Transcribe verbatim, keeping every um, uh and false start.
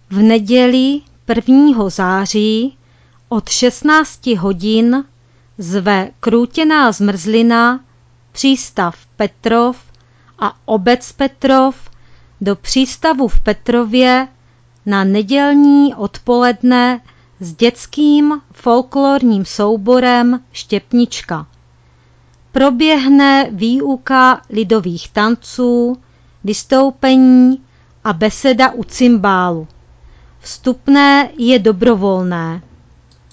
v neděli prvního září od šestnácti hodin zve Krůtěná zmrzlina, přístav Petrov a obec Petrov do přístavu v Petrově na nedělní odpoledne s dětským folklorním souborem Štěpnička. Proběhne výuka lidových tanců, vystoupení a beseda u cymbálu. Vstupné je dobrovolné.